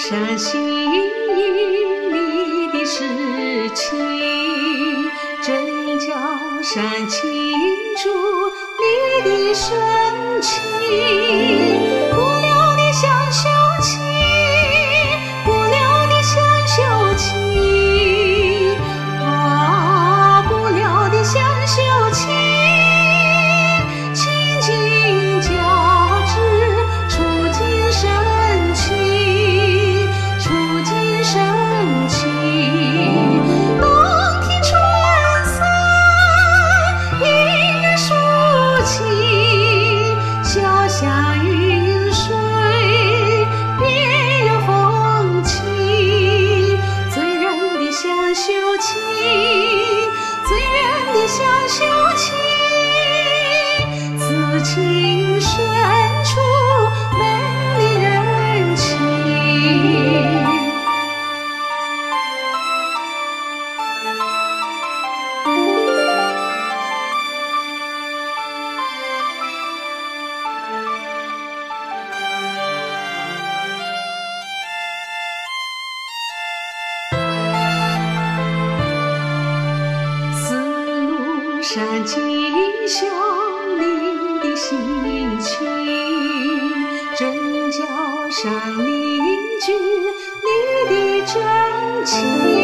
山心里的事情，真叫山清楚你的深情。不了的乡袖情，不了的乡袖情，啊，不了的乡袖情，情景交织，触景生情，触景生情。当天春色映人抒情，潇湘云水别有风情。醉人的乡袖情，醉人的乡袖情，此情深处美丽人情。山景秀你的心情，真叫山凝聚你的真情。